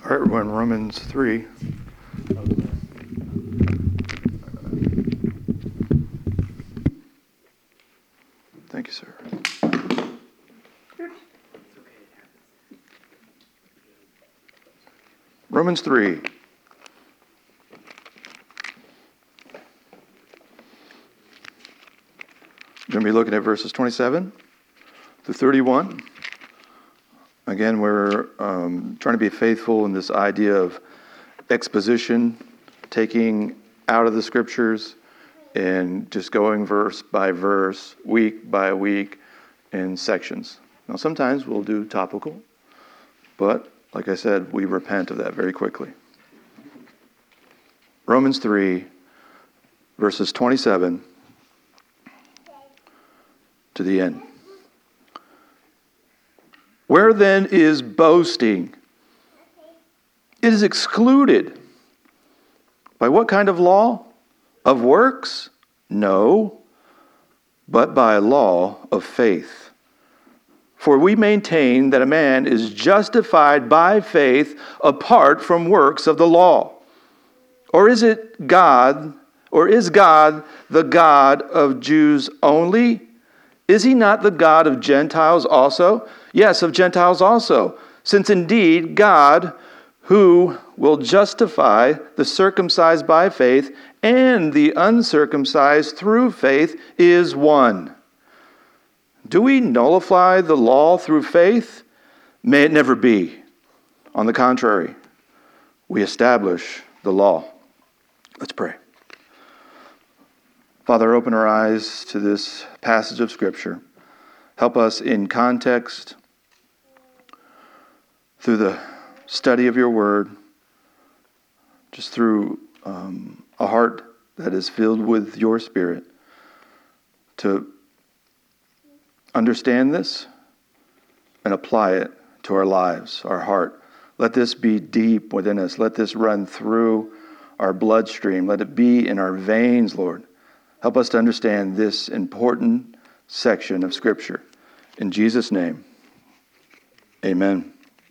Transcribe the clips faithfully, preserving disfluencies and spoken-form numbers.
All right, we're in Romans three. Thank you, sir. Romans three. We're going to be looking at verses twenty-seven through thirty-one. Again, we're um, trying to be faithful in this idea of exposition, taking out of the scriptures and just going verse by verse, week by week in sections. Now, sometimes we'll do topical, but like I said, we repent of that very quickly. Romans three, verses twenty-seven to the end. Where then is boasting? It is excluded. By what kind of law? Of works? No, but by law of faith. For we maintain that a man is justified by faith apart from works of the law. Or is it God, or is God the God of Jews only? Is he not the God of Gentiles also? Yes, of Gentiles also. Since indeed God, who will justify the circumcised by faith and the uncircumcised through faith, is one. Do we nullify the law through faith? May it never be. On the contrary, we establish the law. Let's pray. Father, open our eyes to this passage of Scripture. Help us in context through the study of your word, just through um, a heart that is filled with your Spirit, to understand this and apply it to our lives, our heart. Let this be deep within us. Let this run through our bloodstream. Let it be in our veins, Lord. Help us to understand this important section of Scripture. In Jesus' name, amen.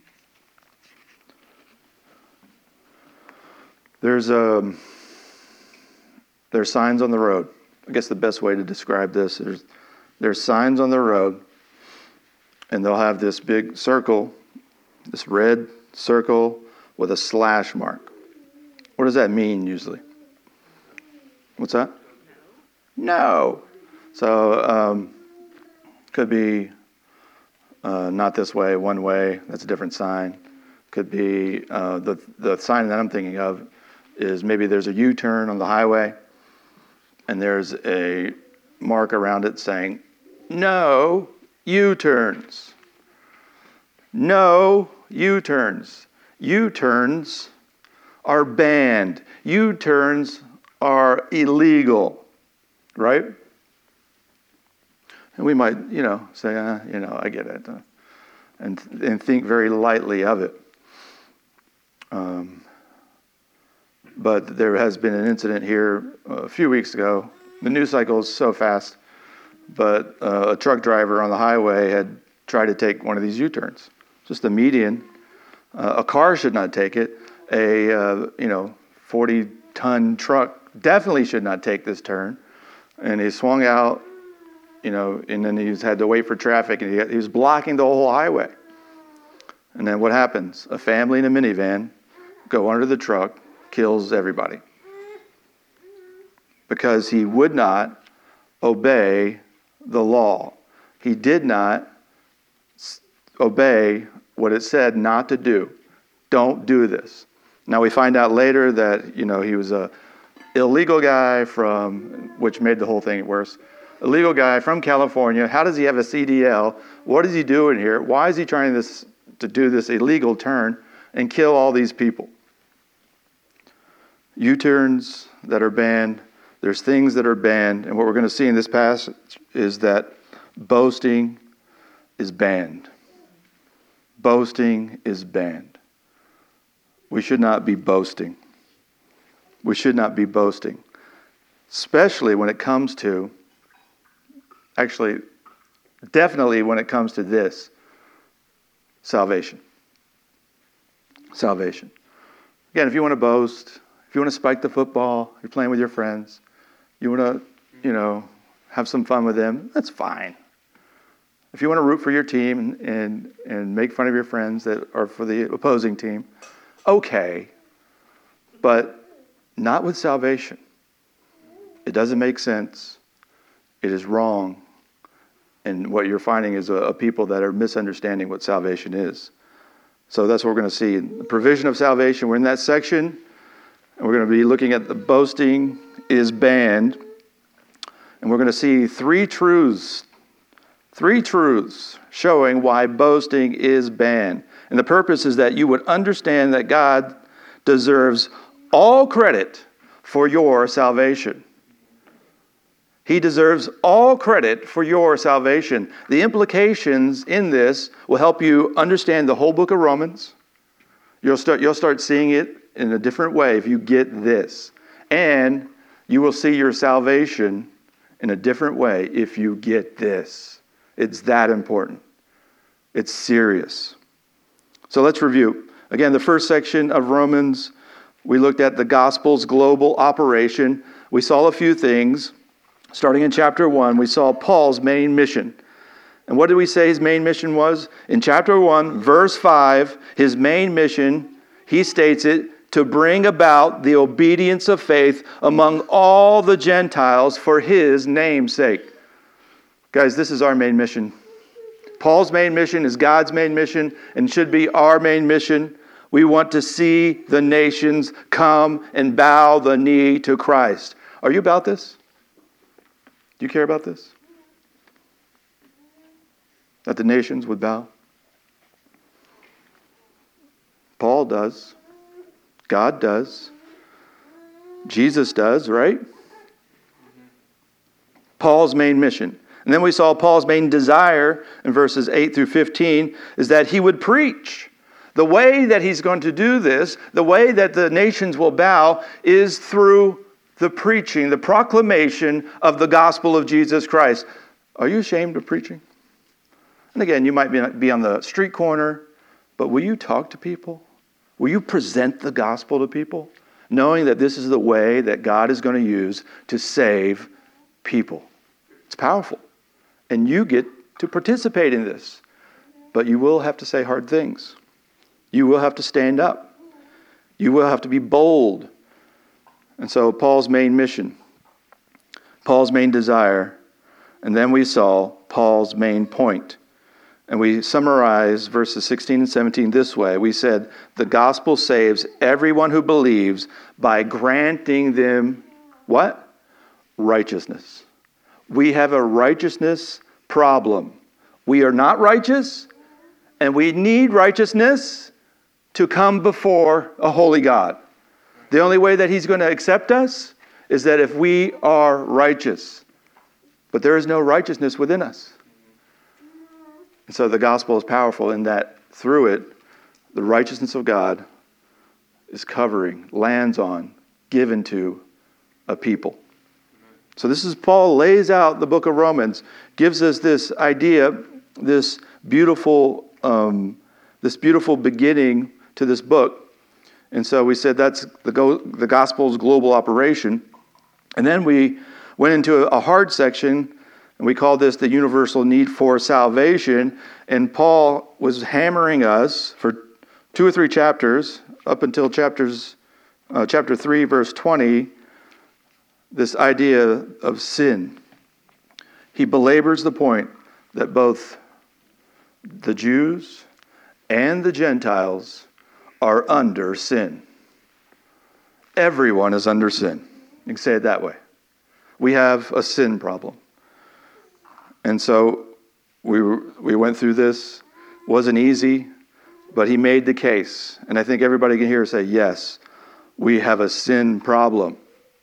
There's a, there's signs on the road. I guess the best way to describe this is there's signs on the road, and they'll have this big circle, this red circle with a slash mark. What does that mean usually? What's that? No. So, um, could be uh, not this way, one way. That's a different sign. Could be uh, the the sign that I'm thinking of is maybe there's a U-turn on the highway, and there's a mark around it saying, "No U-turns. No U-turns. U-turns are banned. U-turns are illegal." Right? And we might, you know, say, uh, you know, I get it. Uh, and and think very lightly of it. Um, but there has been an incident here a few weeks ago. The news cycle is so fast. But uh, a truck driver on the highway had tried to take one of these U-turns. Just a median. Uh, a car should not take it. A, uh, you know, forty-ton truck definitely should not take this turn. And he swung out, you know, and then he's had to wait for traffic, and he, he was blocking the whole highway. And then what happens? A family in a minivan go under the truck, kills everybody. Because he would not obey the law. He did not obey what it said not to do. Don't do this. Now we find out later that, you know, he was a illegal guy from, which made the whole thing worse. Illegal guy from California. How does he have a C D L? What is he doing here? Why is he trying this to do this illegal turn and kill all these people? U-turns that are banned. There's things that are banned. And what we're going to see in this passage is that boasting is banned. Boasting is banned. We should not be boasting. We should not be boasting, especially when it comes to, actually, definitely when it comes to this, salvation. salvation. Again, if you want to boast, if you want to spike the football, you're playing with your friends, you want to, you know, have some fun with them, that's fine. If you want to root for your team and, and, and make fun of your friends that are for the opposing team, okay. But not with salvation. It doesn't make sense. It is wrong. And what you're finding is a, a people that are misunderstanding what salvation is. So that's what we're going to see. The provision of salvation, we're in that section. And we're going to be looking at the boasting is banned. And we're going to see three truths. Three truths showing why boasting is banned. And the purpose is that you would understand that God deserves all credit for your salvation. He deserves all credit for your salvation. The implications in this will help you understand the whole book of Romans. You'll start, you'll start seeing it in a different way if you get this. And you will see your salvation in a different way if you get this. It's that important. It's serious. So let's review. Again, the first section of Romans, we looked at the gospel's global operation. We saw a few things. Starting in chapter one, we saw Paul's main mission. And what did we say his main mission was? In chapter one, verse five, his main mission, he states it, to bring about the obedience of faith among all the Gentiles for his name's sake. Guys, this is our main mission. Paul's main mission is God's main mission and should be our main mission. We want to see the nations come and bow the knee to Christ. Are you about this? Do you care about this? That the nations would bow? Paul does. God does. Jesus does, right? Paul's main mission. And then we saw Paul's main desire in verses eight through fifteen is that he would preach. The way that he's going to do this, the way that the nations will bow, is through the preaching, the proclamation of the gospel of Jesus Christ. Are you ashamed of preaching? And again, you might be on the street corner, but will you talk to people? Will you present the gospel to people, knowing that this is the way that God is going to use to save people? It's powerful. And you get to participate in this. But you will have to say hard things. You will have to stand up. You will have to be bold. And so Paul's main mission, Paul's main desire, and then we saw Paul's main point. And we summarize verses sixteen and seventeen this way. We said, the gospel saves everyone who believes by granting them what? Righteousness. We have a righteousness problem. We are not righteous, and we need righteousness to come before a holy God. The only way that he's going to accept us is that if we are righteous. But there is no righteousness within us. And so the gospel is powerful in that through it, the righteousness of God is covering, lands on, given to a people. So this is Paul lays out the book of Romans, gives us this idea, this beautiful, um, this beautiful beginning to this book. And so we said that's the go- the gospel's global operation. And then we went into a hard section, and we called this the universal need for salvation. And Paul was hammering us for two or three chapters, up until chapters, uh, chapter three, verse twenty, this idea of sin. He belabors the point that both the Jews and the Gentiles are under sin. Everyone is under sin. You can say it that way. We have a sin problem. And so we we went through this. Wasn't easy, but he made the case. And I think everybody can hear say, yes, we have a sin problem.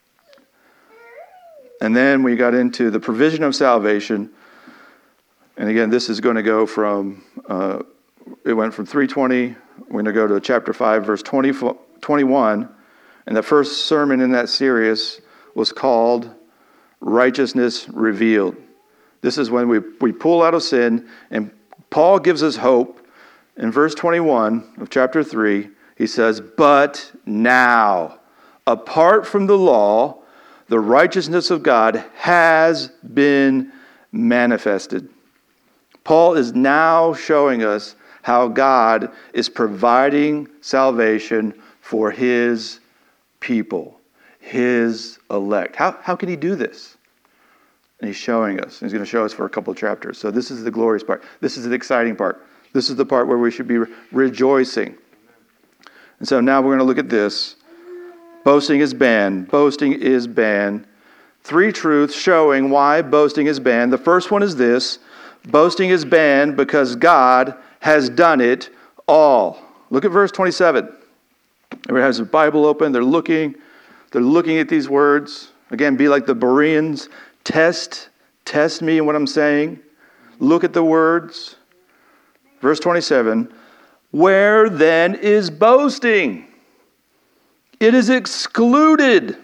And then we got into the provision of salvation. And again, this is going to go from, uh, it went from three twenty. We're going to go to chapter five, verse twenty, twenty-one. And the first sermon in that series was called Righteousness Revealed. This is when we, we pull out of sin, and Paul gives us hope. In verse twenty-one of chapter three, He says, but now, apart from the law, the righteousness of God has been manifested. Paul is now showing us how God is providing salvation for his people, his elect. How, how can he do this? And he's showing us. He's going to show us for a couple of chapters. So this is the glorious part. This is the exciting part. This is the part where we should be re- rejoicing. And so now we're going to look at this. Boasting is banned. Boasting is banned. Three truths showing why boasting is banned. The first one is this. Boasting is banned because God has done it all. Look at verse twenty-seven. Everybody has a Bible open. They're looking. They're looking at these words. Again, be like the Bereans. Test. Test me in what I'm saying. Look at the words. Verse twenty-seven. Where then is boasting? It is excluded.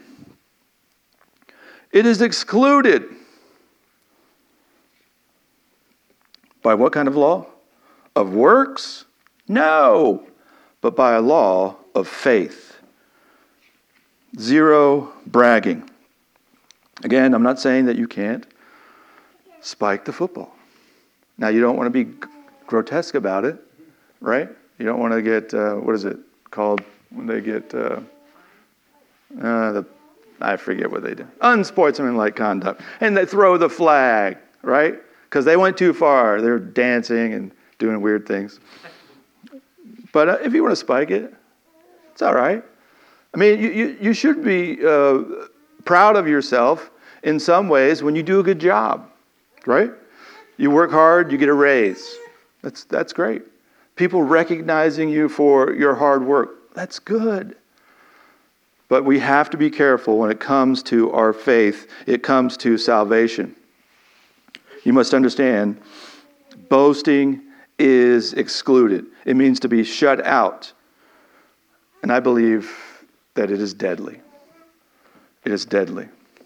It is excluded. By what kind of law? Of works? No, but by a law of faith. Zero bragging. Again, I'm not saying that you can't spike the football. Now, you don't want to be grotesque about it, right? You don't want to get, uh, what is it called when they get, uh, uh, the I forget what they do. Unsportsmanlike conduct. And they throw the flag, right? Because they went too far. They're dancing and doing weird things. But uh, if you want to spike it, it's all right. I mean, you, you, you should be uh, proud of yourself in some ways when you do a good job, right? You work hard, you get a raise. That's, that's great. People recognizing you for your hard work, that's good. But we have to be careful when it comes to our faith. It comes to salvation. You must understand, boasting is excluded. It means to be shut out. And I believe that it is deadly. It is deadly.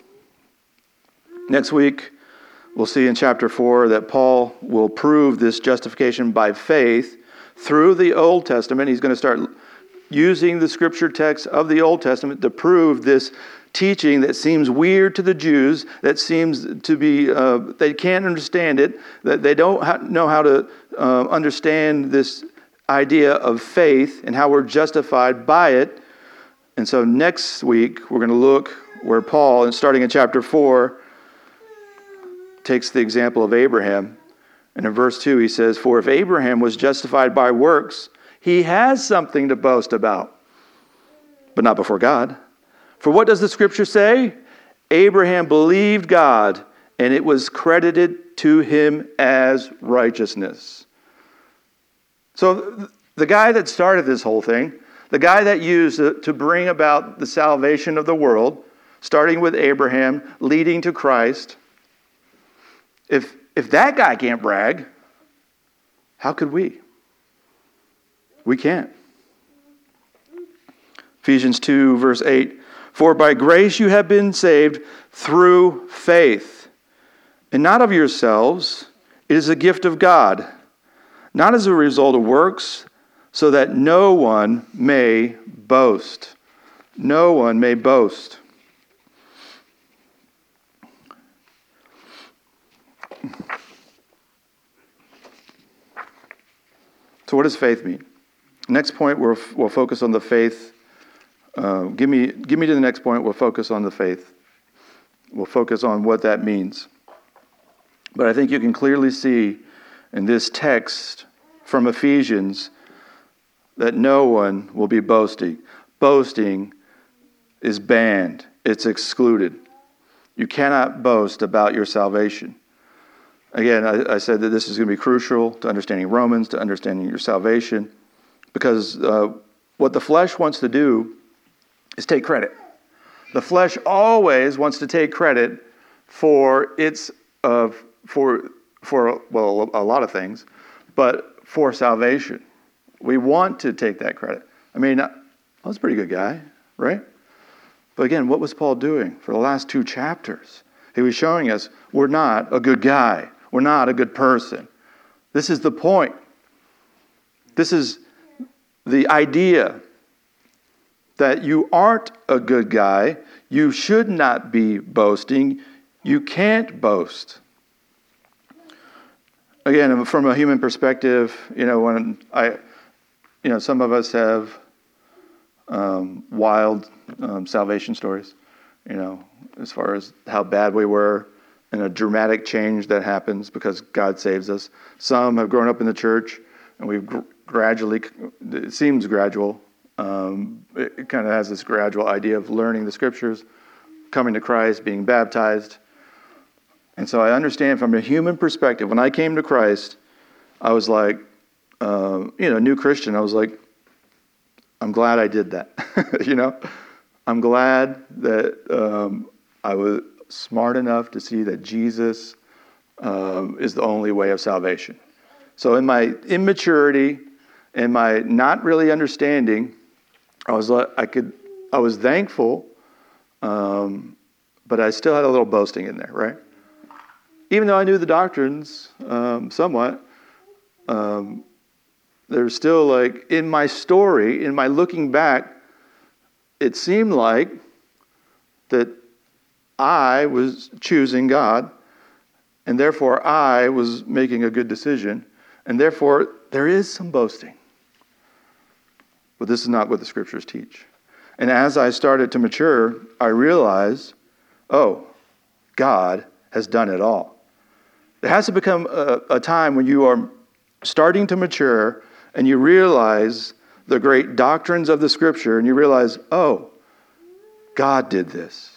Next week, we'll see in chapter four that Paul will prove this justification by faith through the Old Testament. He's going to start using the scripture text of the Old Testament to prove this teaching that seems weird to the Jews, that seems to be, uh, they can't understand it, that they don't ha- know how to uh, understand this idea of faith and how we're justified by it. And so next week, we're going to look where Paul, and starting in chapter four, takes the example of Abraham. And in verse two, he says, for if Abraham was justified by works, he has something to boast about, but not before God. For what does the scripture say? Abraham believed God, and it was credited to him as righteousness. So the guy that started this whole thing, the guy that used it to bring about the salvation of the world, starting with Abraham, leading to Christ, if, if that guy can't brag, how could we? We can't. Ephesians two, verse eight. For by grace you have been saved through faith, and not of yourselves. It is a gift of God, not as a result of works, so that no one may boast. No one may boast. So what does faith mean? Next point, we'll, we'll focus on the faith. Uh, give me, give me to the next point. We'll focus on the faith. We'll focus on what that means. But I think you can clearly see in this text from Ephesians that no one will be boasting. Boasting is banned. It's excluded. You cannot boast about your salvation. Again, I, I said that this is going to be crucial to understanding Romans, to understanding your salvation. Because uh, what the flesh wants to do is take credit. The flesh always wants to take credit for its uh, for for well a lot of things, but for salvation, we want to take that credit. I mean, I was a pretty good guy, right? But again, what was Paul doing for the last two chapters? He was showing us we're not a good guy. We're not a good person. This is the point. This is the idea that you aren't a good guy. You should not be boasting. You can't boast. Again, from a human perspective, you know, when I, you know, some of us have um, wild um, salvation stories, you know, as far as how bad we were and a dramatic change that happens because God saves us. Some have grown up in the church and we've gr- gradually, it seems gradual, um, it, it kind of has this gradual idea of learning the scriptures, coming to Christ, being baptized. And so I understand from a human perspective, when I came to Christ, I was like, uh, you know, new Christian, I was like, I'm glad I did that. you know, I'm glad that um, I was smart enough to see that Jesus um, is the only way of salvation. So in my immaturity and my not really understanding, I was like, I could, I was thankful, um, but I still had a little boasting in there, right? Even though I knew the doctrines um, somewhat, um, there's still like in my story, in my looking back, it seemed like that I was choosing God, and therefore I was making a good decision, and therefore there is some boasting. But this is not what the scriptures teach. And as I started to mature, I realized, oh, God has done it all. There has to become a, a time when you are starting to mature and you realize the great doctrines of the scripture and you realize, oh, God did this.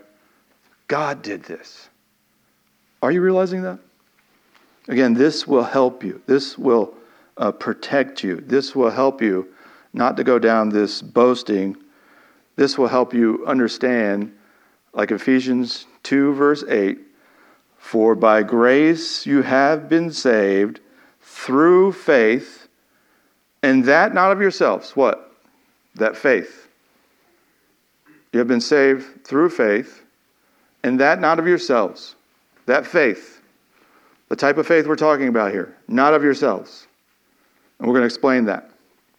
God did this. Are you realizing that? Again, this will help you. This will uh, protect you. This will help you not to go down this boasting. This will help you understand, like Ephesians two, verse eight, for by grace you have been saved through faith, and that not of yourselves. What? That faith. You have been saved through faith, and that not of yourselves. That faith. The type of faith we're talking about here. Not of yourselves. And we're going to explain that.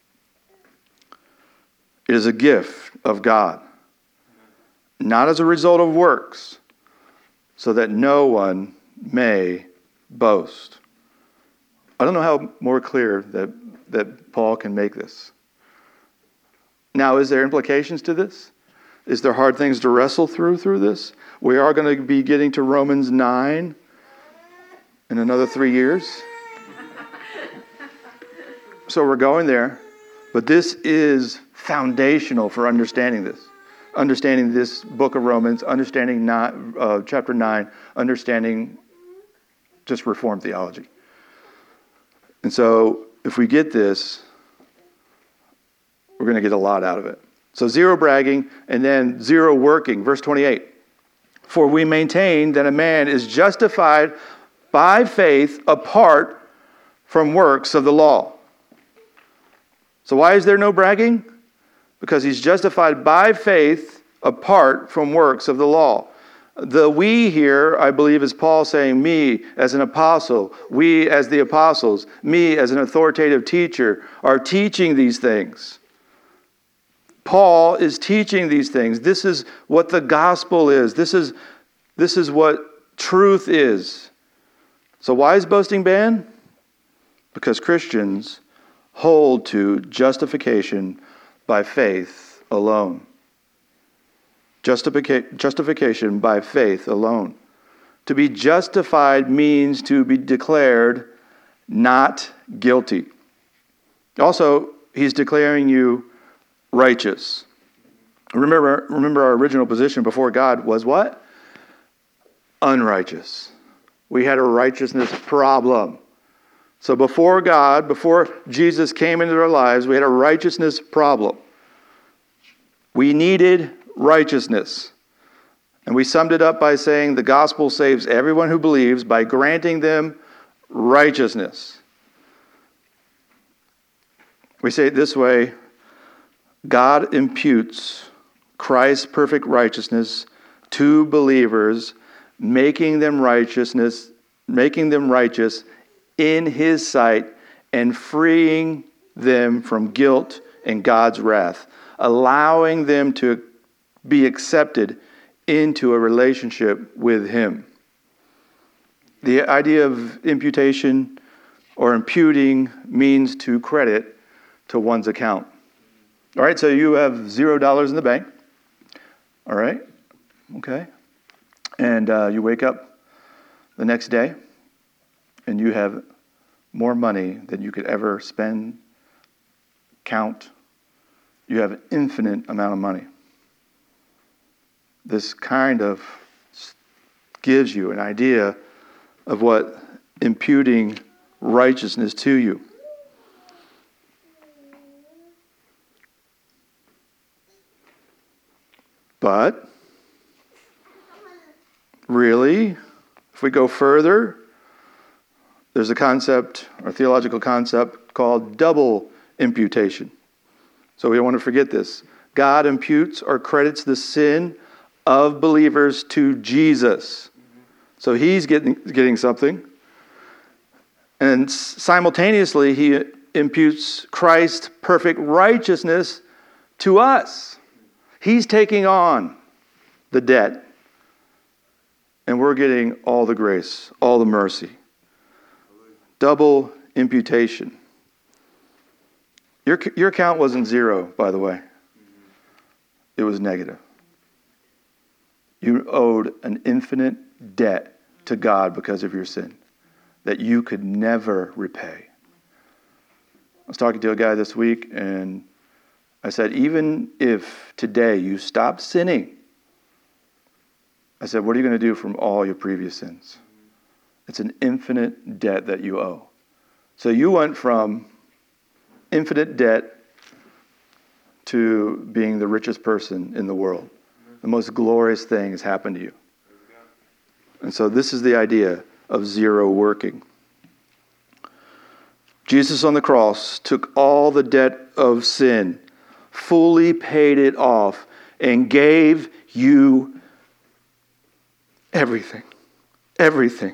It is a gift of God. Not as a result of works, so that no one may boast. I don't know how more clear that, that Paul can make this. Now, is there implications to this? Is there hard things to wrestle through through this? We are going to be getting to Romans nine in another three years. So we're going there. But this is foundational for understanding this. Understanding this book of Romans, understanding not, uh, chapter nine, understanding just Reformed theology. And so if we get this, we're going to get a lot out of it. So zero bragging and then zero working. Verse twenty-eight. For we maintain that a man is justified by faith apart from works of the law. So why is there no bragging? Because he's justified by faith apart from works of the law. The we here, I believe, is Paul saying me as an apostle, we as the apostles, me as an authoritative teacher are teaching these things. Paul is teaching these things. This is what the gospel is. This is, this is what truth is. So why is boasting banned? Because Christians hold to justification by faith alone. Justifica- justification by faith alone. To be justified means to be declared not guilty. Also, he's declaring you righteous. Remember, remember our original position before God was what? Unrighteous. We had a righteousness problem. So before God, before Jesus came into our lives, we had a righteousness problem. We needed righteousness. And we summed it up by saying the gospel saves everyone who believes by granting them righteousness. We say it this way: God imputes Christ's perfect righteousness to believers, making them righteousness, making them righteous in His sight and freeing them from guilt and God's wrath. allowing them to be accepted into a relationship with him. The idea of imputation or imputing means to credit to one's account. All right, so you have zero dollars in the bank. All right, okay. And uh, you wake up the next day and you have more money than you could ever spend, count. You have an infinite amount of money. This kind of gives you an idea of what imputing righteousness to you. But, really, if we go further, there's a concept, or theological concept, called double imputation. So we don't want to forget this. God imputes or credits the sin of believers to Jesus. So he's getting, getting something. And simultaneously, he imputes Christ's perfect righteousness to us. He's taking on the debt. And we're getting all the grace, all the mercy. Double imputation. Your, your account wasn't zero, by the way. It was negative. You owed an infinite debt to God because of your sin that you could never repay. I was talking to a guy this week, and I said, even if today you stop sinning, I said, what are you going to do from all your previous sins? It's an infinite debt that you owe. So you went from infinite debt to being the richest person in the world. The most glorious thing has happened to you. And so this is the idea of zero working. Jesus on the cross took all the debt of sin, fully paid it off, and gave you everything. Everything.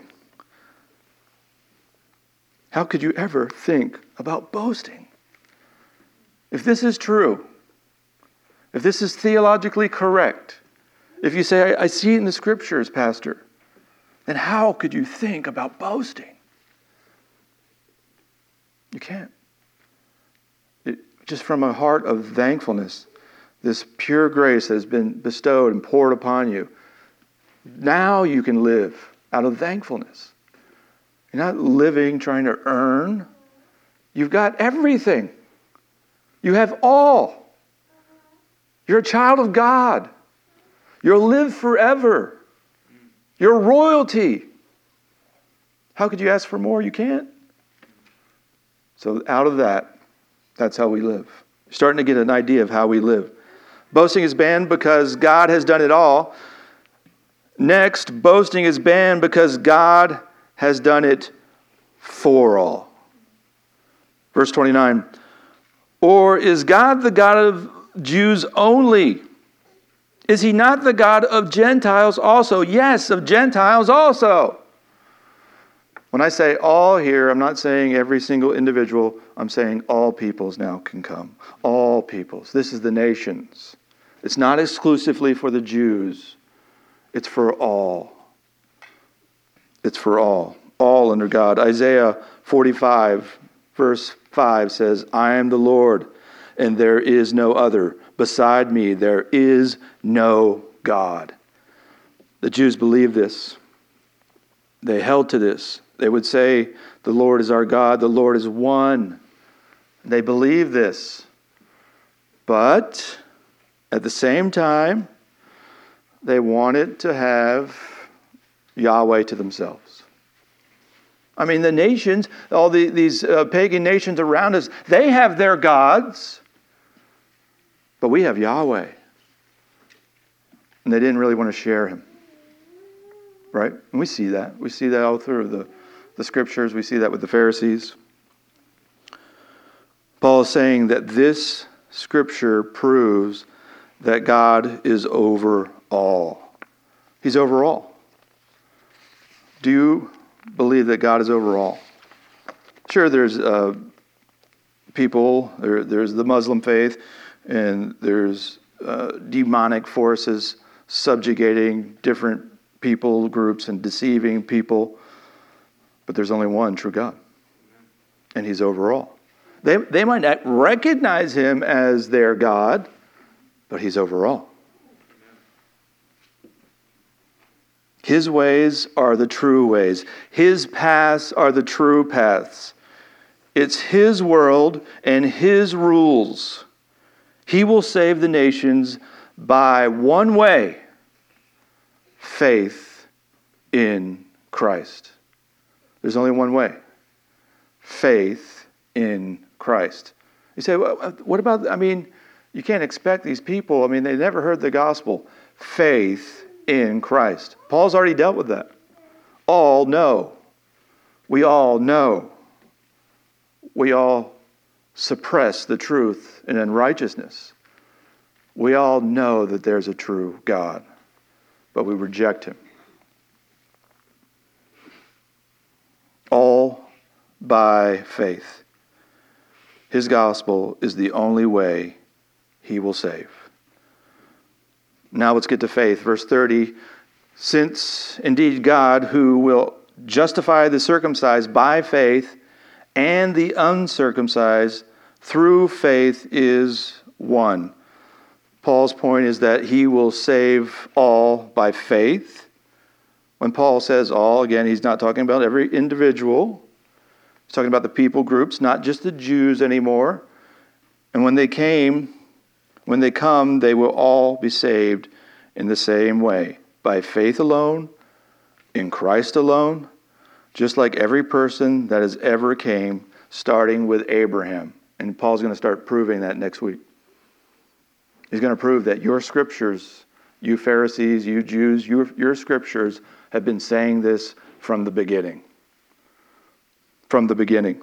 How could you ever think about boasting? If this is true, if this is theologically correct, if you say, I, I see it in the scriptures, Pastor, then how could you think about boasting? You can't. It, just from a heart of thankfulness, this pure grace that has been bestowed and poured upon you, now you can live out of thankfulness. You're not living trying to earn. You've got everything. You have all. You're a child of God. You'll live forever. You're royalty. How could you ask for more? You can't. So out of that, that's how we live. You're starting to get an idea of how we live. Boasting is banned because God has done it all. Next, boasting is banned because God has done it for all. Verse twenty-nine. Or is God the God of Jews only? Is he not the God of Gentiles also? Yes, of Gentiles also. When I say all here, I'm not saying every single individual. I'm saying all peoples now can come. All peoples. This is the nations. It's not exclusively for the Jews. It's for all. It's for all. All under God. Isaiah forty-five, verse five says, I am the Lord, and there is no other. Beside me, there is no God. The Jews believed this. They held to this. They would say, the Lord is our God, the Lord is one. They believed this. But at the same time, they wanted to have Yahweh to themselves. I mean, the nations, all the, these uh, pagan nations around us, they have their gods. But we have Yahweh. And they didn't really want to share him. Right? And we see that. We see that all through the, the scriptures. We see that with the Pharisees. Paul is saying that this scripture proves that God is over all. He's over all. Do you believe that God is over all? Sure, there's uh, people, there, there's the Muslim faith and there's uh, demonic forces subjugating different people groups and deceiving people. But there's only one true God, and he's over all. They, they might not recognize him as their God, but he's over all. His ways are the true ways. His paths are the true paths. It's his world and his rules. He will save the nations by one way: faith in Christ. There's only one way: faith in Christ. You say, well, what about, I mean, you can't expect these people, I mean, they never heard the gospel. Faith in Christ. Paul's already dealt with that. All know. We all know. We all suppress the truth in unrighteousness. We all know that there's a true God, but we reject him. All by faith. His gospel is the only way he will save. Now let's get to faith. Verse thirty, since indeed God, who will justify the circumcised by faith and the uncircumcised through faith, is one. Paul's point is that he will save all by faith. When Paul says all, again, he's not talking about every individual. He's talking about the people groups, not just the Jews anymore. And when they came, when they come, they will all be saved in the same way. By faith alone, in Christ alone, just like every person that has ever came, starting with Abraham. And Paul's going to start proving that next week. He's going to prove that your scriptures, you Pharisees, you Jews, your, your scriptures have been saying this from the beginning. From the beginning.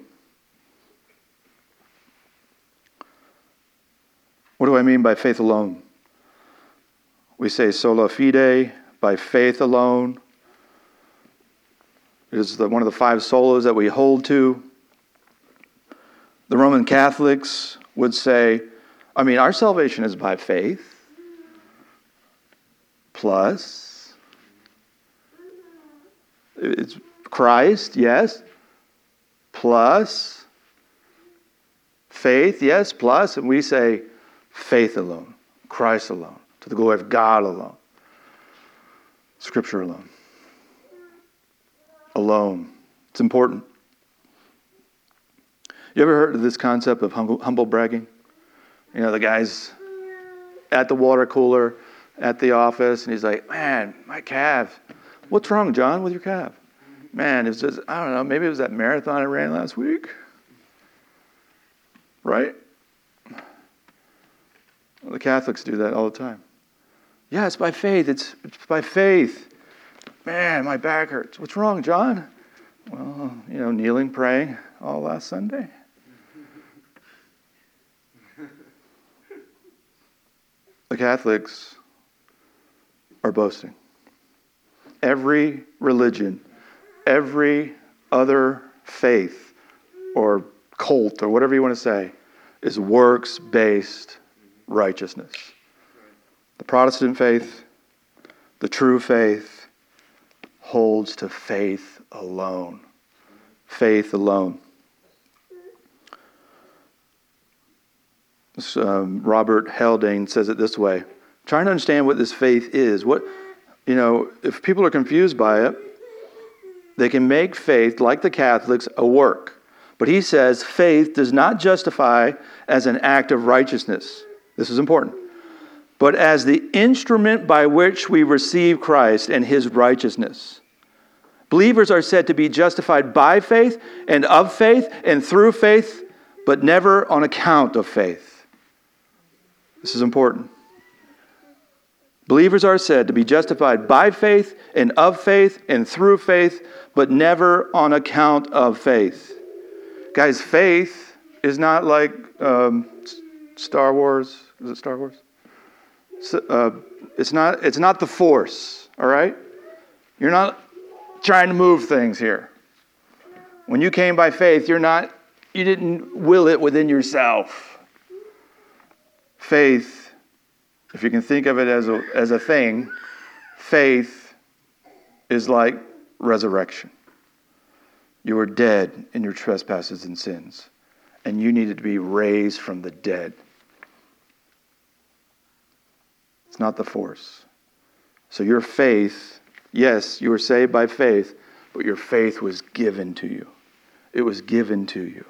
What do I mean by faith alone? We say sola fide, by faith alone. It is the, one of the five solas that we hold to. The Roman Catholics would say, I mean, our salvation is by faith, plus, it's Christ, yes, plus, faith, yes, plus, and we say faith alone, Christ alone, to the glory of God alone, Scripture alone. Alone. It's important. You ever heard of this concept of humble, humble bragging? You know, the guy's at the water cooler at the office, and he's like, man, my calf. What's wrong, John, with your calf? Man, it's just, I don't know, maybe it was that marathon I ran last week. Right? Well, the Catholics do that all the time. Yeah, it's by faith. It's, it's by faith. Man, my back hurts. What's wrong, John? Well, you know, kneeling, praying all last Sunday. The Catholics are boasting. Every religion, every other faith or cult or whatever you want to say is works-based righteousness. The Protestant faith, the true faith, holds to faith alone. Faith alone. Um, Robert Haldane says it this way. Trying to understand what this faith is. What, you know, if people are confused by it, they can make faith, like the Catholics, a work. But he says faith does not justify as an act of righteousness. This is important. But as the instrument by which we receive Christ and his righteousness. Believers are said to be justified by faith and of faith and through faith, but never on account of faith. This is important. Believers are said to be justified by faith and of faith and through faith, but never on account of faith. Guys, faith is not like um, Star Wars. Is it Star Wars? So, uh, it's not. It's not the Force. All right. You're not trying to move things here. When you came by faith, you're not. You didn't will it within yourself. Faith, if you can think of it as a, as a thing, faith is like resurrection. You were dead in your trespasses and sins, and you needed to be raised from the dead. It's not the force. So your faith, yes, you were saved by faith, but your faith was given to you. It was given to you.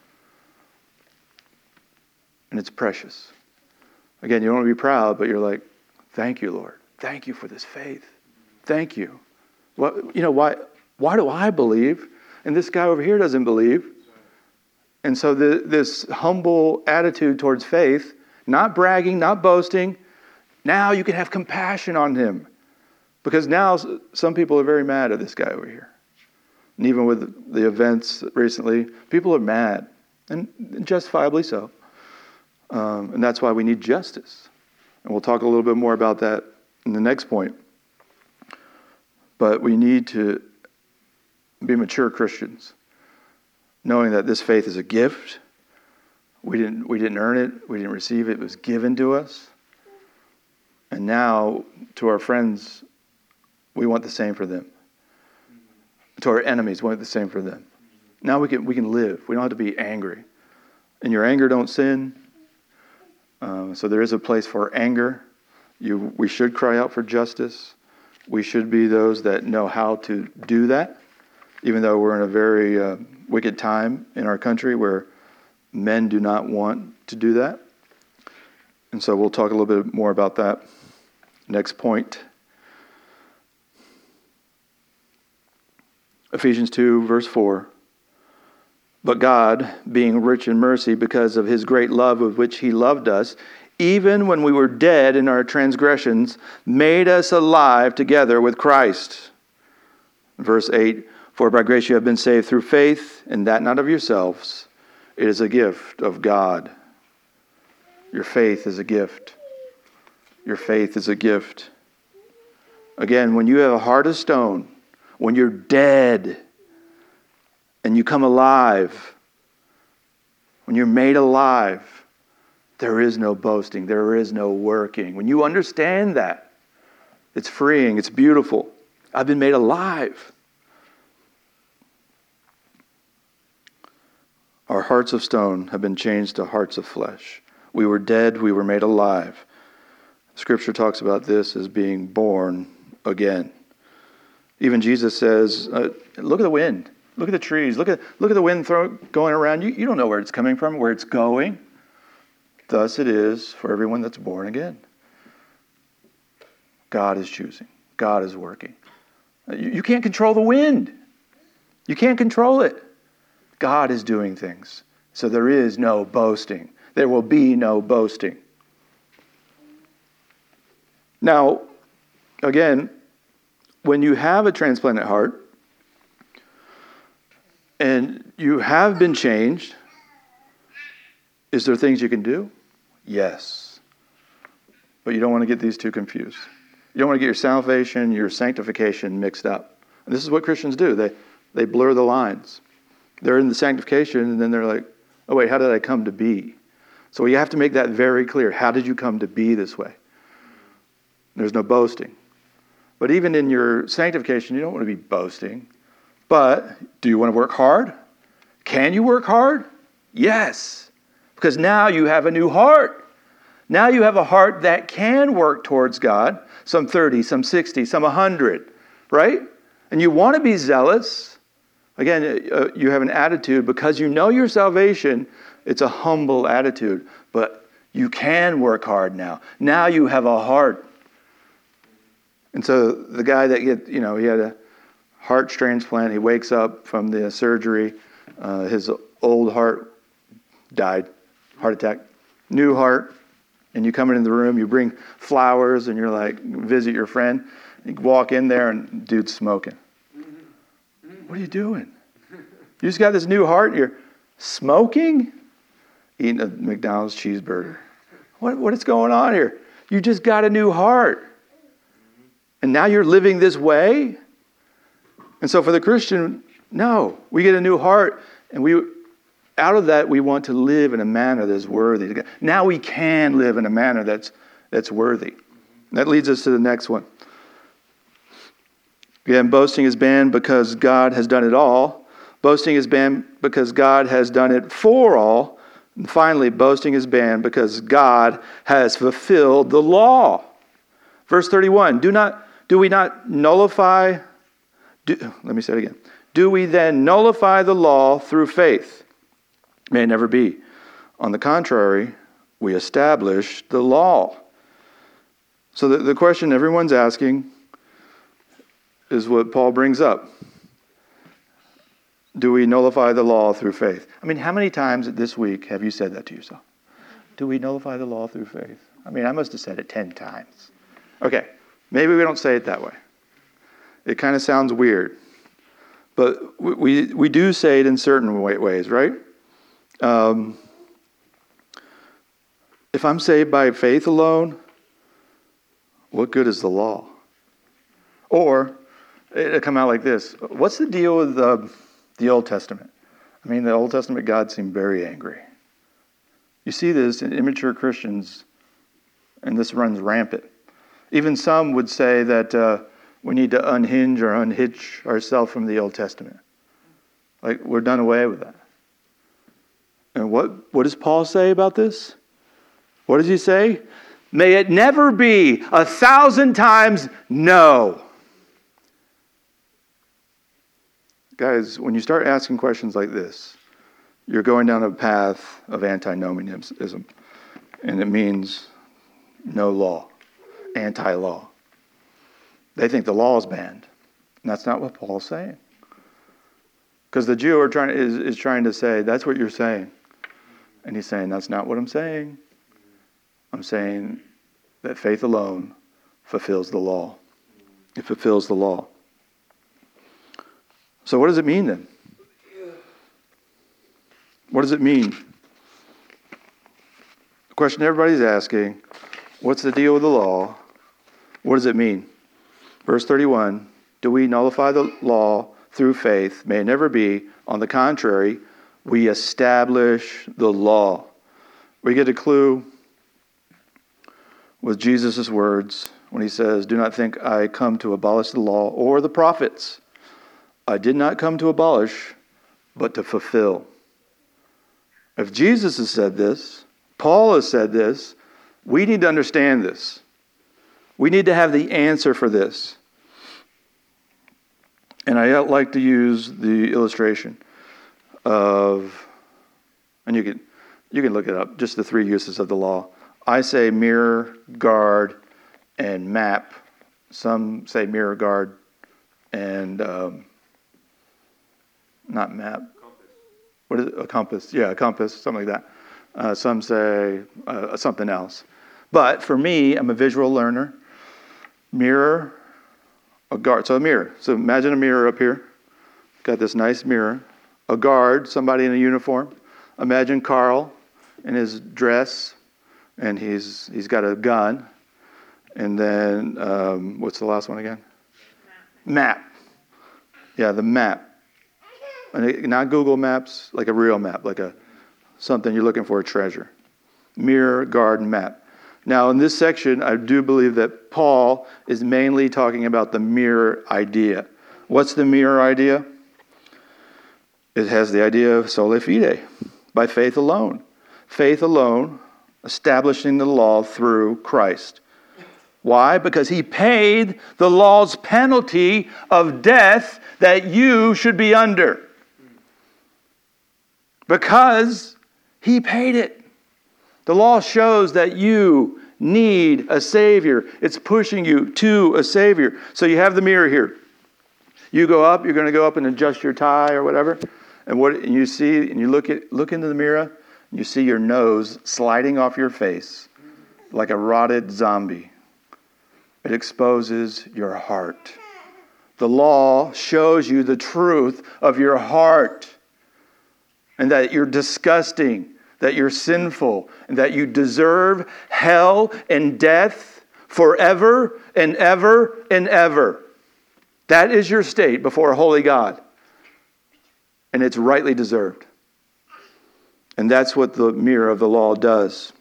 And it's precious. Again, you don't want to be proud, but you're like, thank you, Lord. Thank you for this faith. Thank you. Well, you know, why, why do I believe? And this guy over here doesn't believe. And so the, this humble attitude towards faith, not bragging, not boasting, now you can have compassion on him. Because now some people are very mad at this guy over here. And even with the events recently, people are mad. And justifiably so. Um, and that's why we need justice. And we'll talk a little bit more about that in the next point. But we need to be mature Christians, knowing that this faith is a gift. We didn't, we didn't earn it. We didn't receive it. It was given to us. And now, to our friends, we want the same for them. To our enemies, we want the same for them. Now we can we can live. We don't have to be angry. In your anger, don't sin. Um, so there is a place for anger. You, we should cry out for justice. We should be those that know how to do that, even though we're in a very uh, wicked time in our country where men do not want to do that. And so we'll talk a little bit more about that. Next point. Ephesians two, verse four. But God, being rich in mercy because of his great love with which he loved us, even when we were dead in our transgressions, made us alive together with Christ. Verse eight. For by grace you have been saved through faith, and that not of yourselves. It is a gift of God. Your faith is a gift. Your faith is a gift. Again, when you have a heart of stone, when you're dead and you come alive, when you're made alive, there is no boasting. There is no working. When you understand that, it's freeing. It's beautiful. I've been made alive. Our hearts of stone have been changed to hearts of flesh. We were dead. We were made alive. Scripture talks about this as being born again. Even Jesus says, uh, look at the wind. Look at the trees. Look at look at the wind throw, going around. You, you don't know where it's coming from, where it's going. Thus it is for everyone that's born again. God is choosing. God is working. You, you can't control the wind. You can't control it. God is doing things. So there is no boasting. There will be no boasting. Now, again, when you have a transplanted heart and you have been changed, is there things you can do? Yes. But you don't want to get these two confused. You don't want to get your salvation, your sanctification mixed up. And this is what Christians do. They they blur the lines. They're in the sanctification and then they're like, oh wait, how did I come to be? So you have to make that very clear. How did you come to be this way? There's no boasting. But even in your sanctification, you don't want to be boasting. But do you want to work hard? Can you work hard? Yes. Because now you have a new heart. Now you have a heart that can work towards God. Some thirty, some sixty, some one hundred. Right? And you want to be zealous. Again, uh, you have an attitude because you know your salvation. It's a humble attitude. But you can work hard now. Now you have a heart. And so the guy that get, you know, he had a heart transplant. He wakes up from the surgery. Uh, his old heart died, heart attack. New heart. And you come into the room, you bring flowers, and you're like, visit your friend. You walk in there, and dude's smoking. What are you doing? You just got this new heart, and you're smoking? Eating a McDonald's cheeseburger. What, what is going on here? You just got a new heart. And now you're living this way? And so for the Christian, no. We get a new heart, and we out of that, we want to live in a manner that's worthy. Now we can live in a manner that's that's worthy. That leads us to the next one. Again, boasting is banned because God has done it all. Boasting is banned because God has done it for all. And finally, boasting is banned because God has fulfilled the law. Verse thirty-one, do not do we not nullify do, let me say it again. Do we then nullify the law through faith? May it never be. On the contrary, we establish the law. So the, the question everyone's asking is what Paul brings up. Do we nullify the law through faith? I mean, how many times this week have you said that to yourself? Do we nullify the law through faith? I mean, I must have said it ten times. Okay, maybe we don't say it that way. It kind of sounds weird. But we, we, we do say it in certain ways, right? Um, if I'm saved by faith alone, what good is the law? Or, it'll come out like this. What's the deal with the, the Old Testament? I mean, the Old Testament God seemed very angry. You see this in immature Christians, and this runs rampant. Even some would say that uh, we need to unhinge or unhitch ourselves from the Old Testament. Like, we're done away with that. And what, what does Paul say about this? What does he say? May it never be, a thousand times no. Guys, when you start asking questions like this, you're going down a path of antinomianism. And it means no law, anti-law. They think the law is banned. And that's not what Paul's saying. Because the Jew are trying, is, is trying to say, that's what you're saying. And he's saying, that's not what I'm saying. I'm saying that faith alone fulfills the law. It fulfills the law. So what does it mean then? What does it mean? The question everybody's asking, what's the deal with the law? What does it mean? Verse thirty-one, do we nullify the law through faith? May it never be. On the contrary, we establish the law. We get a clue with Jesus' words when he says, do not think I come to abolish the law or the prophets. I did not come to abolish, but to fulfill. If Jesus has said this, Paul has said this, we need to understand this. We need to have the answer for this. And I like to use the illustration of, and you can you can look it up, just the three uses of the law. I say mirror, guard, and map. Some say mirror, guard, and um, not map. Compass. What is it? A compass. Yeah, a compass, something like that. Uh, some say uh, something else. But for me, I'm a visual learner. Mirror, a guard. So a mirror. So imagine a mirror up here. Got this nice mirror. A guard, somebody in a uniform. Imagine Carl in his dress, and he's he's got a gun. And then, um, what's the last one again? Map. map. Yeah, the map. And it, not Google Maps, like a real map, like a something you're looking for, a treasure. Mirror, guard, and map. Now, in this section, I do believe that Paul is mainly talking about the mirror idea. What's the mirror idea? It has the idea of sola fide, by faith alone. Faith alone, establishing the law through Christ. Why? Because he paid the law's penalty of death that you should be under. Because he paid it. The law shows that you need a Savior. It's pushing you to a Savior. So you have the mirror here. You go up, you're going to go up and adjust your tie or whatever. And what and you see, and you look at look into the mirror, and you see your nose sliding off your face like a rotted zombie. It exposes your heart. The law shows you the truth of your heart. And that you're disgusting, that you're sinful, and that you deserve hell and death forever and ever and ever. That is your state before a holy God. And it's rightly deserved. And that's what the mirror of the law does.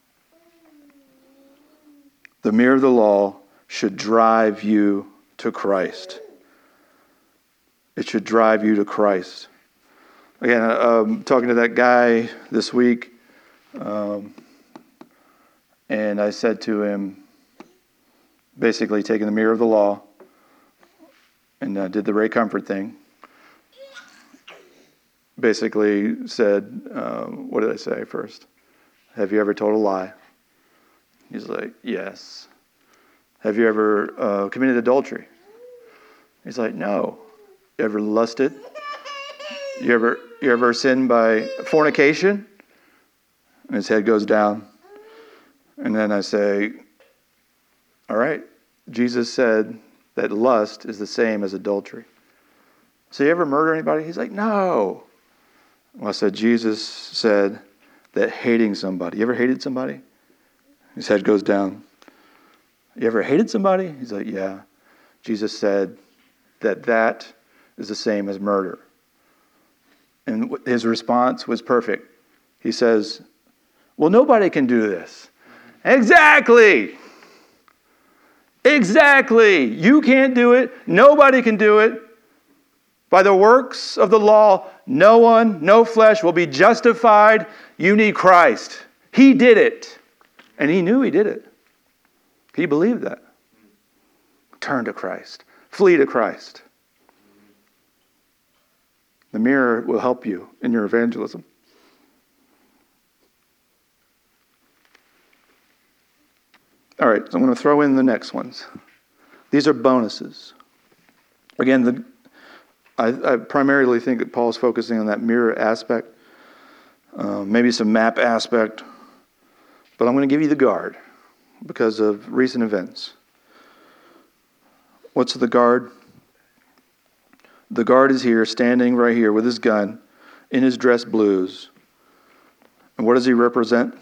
The mirror of the law should drive you to Christ. It should drive you to Christ. Again, I'm talking to that guy this week, um, and I said to him, basically taking the mirror of the law, and uh, did the Ray Comfort thing. Basically said, uh, what did I say first? Have you ever told a lie? He's like, yes. Have you ever uh, committed adultery? He's like, no. You ever lusted? You ever you ever sinned by fornication? And his head goes down. And then I say, all right, Jesus said that lust is the same as adultery. So you ever murder anybody? He's like, no. Well, I said, Jesus said that hating somebody. You ever hated somebody? His head goes down. You ever hated somebody? He's like, yeah. Jesus said that that is the same as murder. And his response was perfect. He says, well, nobody can do this. Exactly. Exactly. You can't do it. Nobody can do it. By the works of the law, no one, no flesh will be justified. You need Christ. He did it. And he knew he did it. He believed that. Turn to Christ. Flee to Christ. The mirror will help you in your evangelism. All right, so I'm going to throw in the next ones. These are bonuses. Again, the, I, I primarily think that Paul's focusing on that mirror aspect, uh, maybe some map aspect, but I'm going to give you the guard because of recent events. What's the guard? The guard is here, standing right here with his gun, in his dress blues. And what does he represent?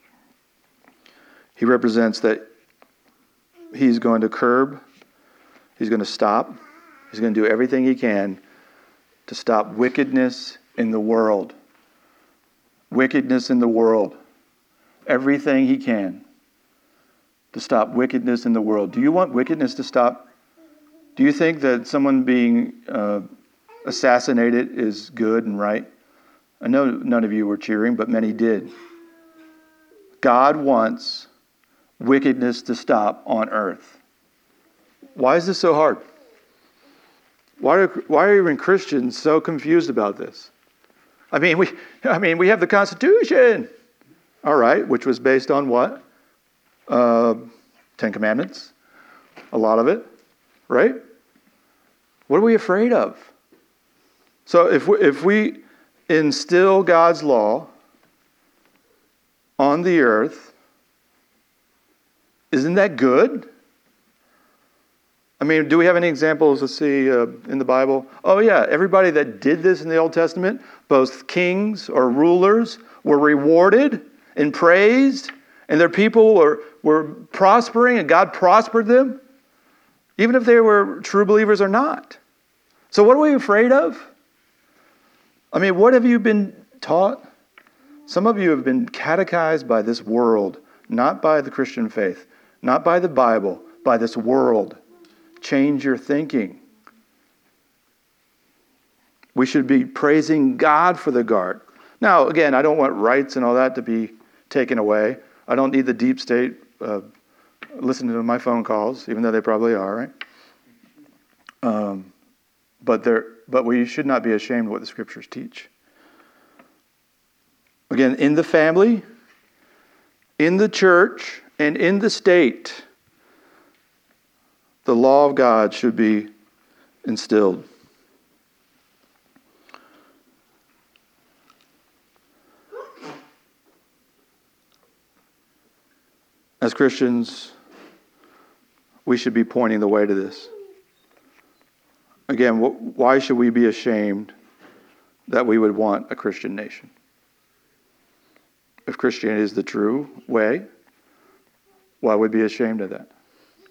He represents that he's going to curb, he's going to stop, he's going to do everything he can to stop wickedness in the world. Wickedness in the world. Everything he can to stop wickedness in the world. Do you want wickedness to stop? Do you think that someone being uh, assassinated is good and right? I know none of you were cheering, but many did. God wants wickedness to stop on earth. Why is this so hard? Why are, why are even Christians so confused about this? I mean, we I mean, we have the Constitution, all right, which was based on what? Uh, Ten Commandments, a lot of it, right? What are we afraid of? So if we, if we instill God's law on the earth, isn't that good? I mean, do we have any examples, let's see, uh, in the Bible? Oh yeah, everybody that did this in the Old Testament, both kings or rulers, were rewarded and praised, and their people were, were prospering, and God prospered them, even if they were true believers or not. So what are we afraid of? I mean, what have you been taught? Some of you have been catechized by this world, not by the Christian faith, not by the Bible, by this world. Change your thinking. We should be praising God for the guard. Now, again, I don't want rights and all that to be taken away. I don't need the deep state uh, listening to my phone calls, even though they probably are, right? Um, but there, but we should not be ashamed of what the Scriptures teach. Again, in the family, in the church, and in the state, the law of God should be instilled. As Christians, we should be pointing the way to this. Again, why should we be ashamed that we would want a Christian nation? If Christianity is the true way, why would we be ashamed of that?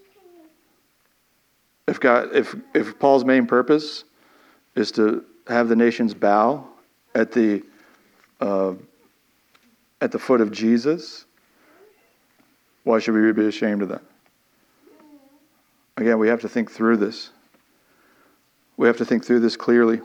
If God, if if Paul's main purpose is to have the nations bow at the uh, at the foot of Jesus, why should we be ashamed of that? Again, we have to think through this. We have to think through this clearly.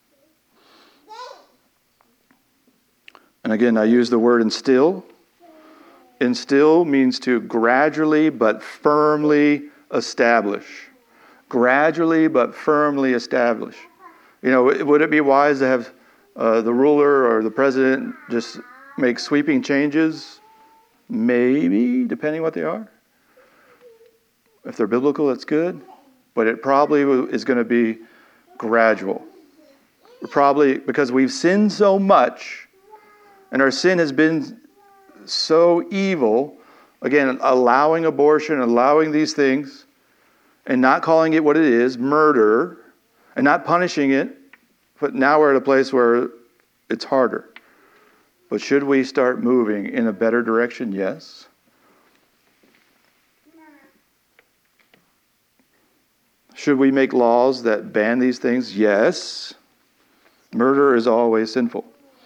And again, I use the word instill. Instill means to gradually but firmly establish. Gradually but firmly establish. You know, would it be wise to have uh, the ruler or the president just make sweeping changes? Maybe, depending what they are. If they're biblical, that's good. But it probably is going to be gradual. Probably because we've sinned so much, and our sin has been so evil. Again, allowing abortion, allowing these things, and not calling it what it is, murder, and not punishing it. But now we're at a place where it's harder. But should we start moving in a better direction? Yes. Should we make laws that ban these things? Yes. Murder is always sinful.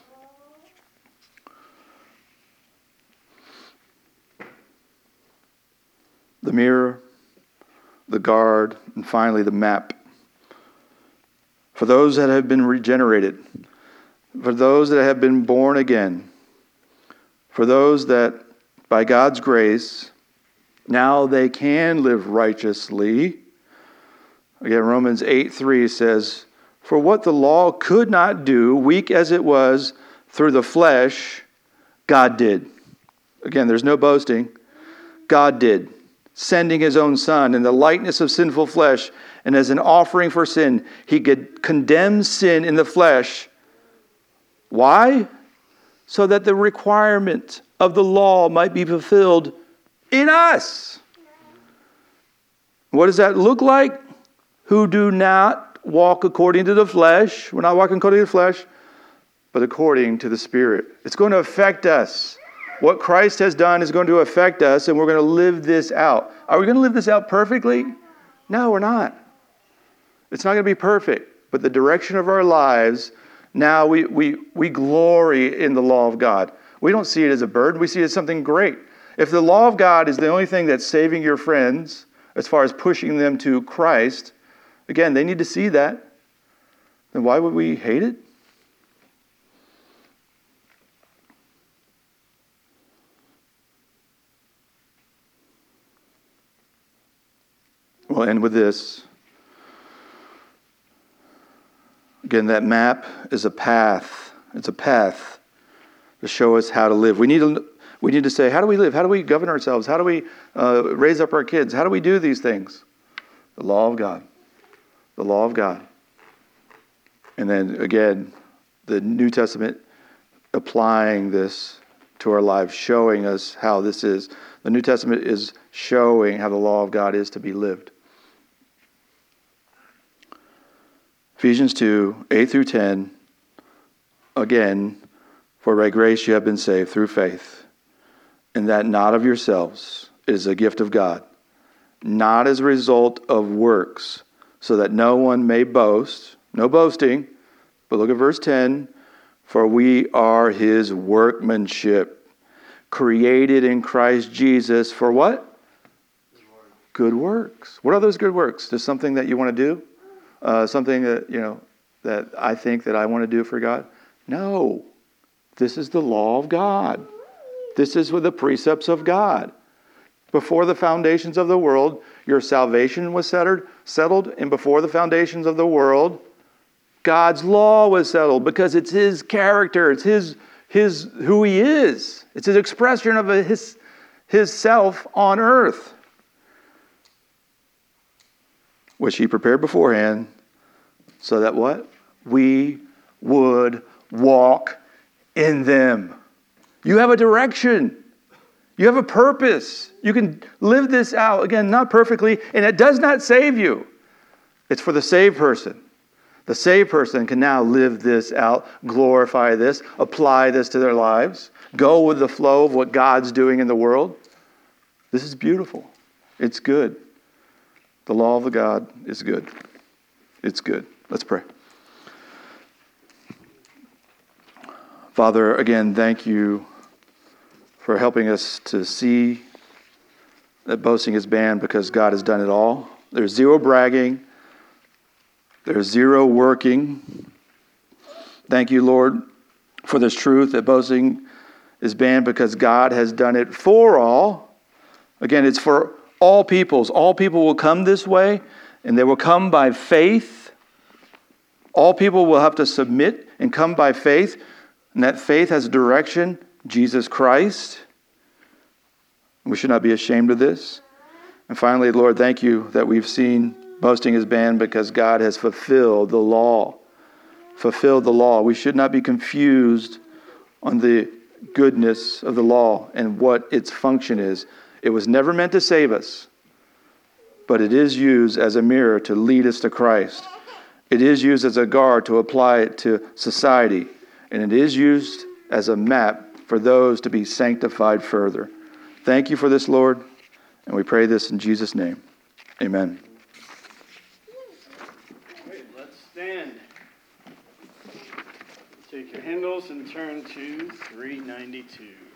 The mirror, the guard, and finally the map. For those that have been regenerated, for those that have been born again, for those that by God's grace, now they can live righteously. Again, Romans eight three says, for what the law could not do, weak as it was, through the flesh, God did. Again, there's no boasting. God did, sending his own Son in the likeness of sinful flesh, and as an offering for sin, he could condemn sin in the flesh. Why? So that the requirement of the law might be fulfilled in us. What does that look like? Who do not walk according to the flesh. We're not walking according to the flesh, but according to the Spirit. It's going to affect us. What Christ has done is going to affect us, and we're going to live this out. Are we going to live this out perfectly? No, we're not. It's not going to be perfect, but the direction of our lives, now we, we, we glory in the law of God. We don't see it as a burden. We see it as something great. If the law of God is the only thing that's saving your friends, as far as pushing them to Christ, again, they need to see that. Then why would we hate it? We'll end with this. Again, that map is a path. It's a path to show us how to live. We need to, we need to say, how do we live? How do we govern ourselves? How do we uh, raise up our kids? How do we do these things? The law of God. The law of God. And then again, the New Testament applying this to our lives, showing us how this is. The New Testament is showing how the law of God is to be lived. Ephesians two, eight through ten, again, for by grace you have been saved through faith, and that not of yourselves, it is a gift of God, not as a result of works, so that no one may boast. No boasting. But look at verse ten. For we are his workmanship, created in Christ Jesus for what? Good works. What are those good works? Just something that you want to do? Uh, something that, you know, that I think that I want to do for God? No. This is the law of God. This is with the precepts of God. Before the foundations of the world, your salvation was settled, settled, and before the foundations of the world, God's law was settled because it's his character, it's his his who he is. It's his expression of a, his his self on earth, which he prepared beforehand, so that what? We would walk in them. You have a direction. You have a purpose. You can live this out. Again, not perfectly, and it does not save you. It's for the saved person. The saved person can now live this out, glorify this, apply this to their lives, go with the flow of what God's doing in the world. This is beautiful. It's good. The law of God is good. It's good. Let's pray. Father, again, thank you for helping us to see that boasting is banned because God has done it all. There's zero bragging. There's zero working. Thank you, Lord, for this truth that boasting is banned because God has done it for all. Again, it's for all peoples. All people will come this way, and they will come by faith. All people will have to submit and come by faith, and that faith has a direction, Jesus Christ. We should not be ashamed of this. And finally, Lord, thank you that we've seen boasting is banned because God has fulfilled the law. Fulfilled the law. We should not be confused on the goodness of the law and what its function is. It was never meant to save us, but it is used as a mirror to lead us to Christ. It is used as a guard to apply it to society, and it is used as a map for those to be sanctified further. Thank you for this, Lord, and we pray this in Jesus' name. Amen. Great, let's stand. Take your hymnals and turn to three ninety-two.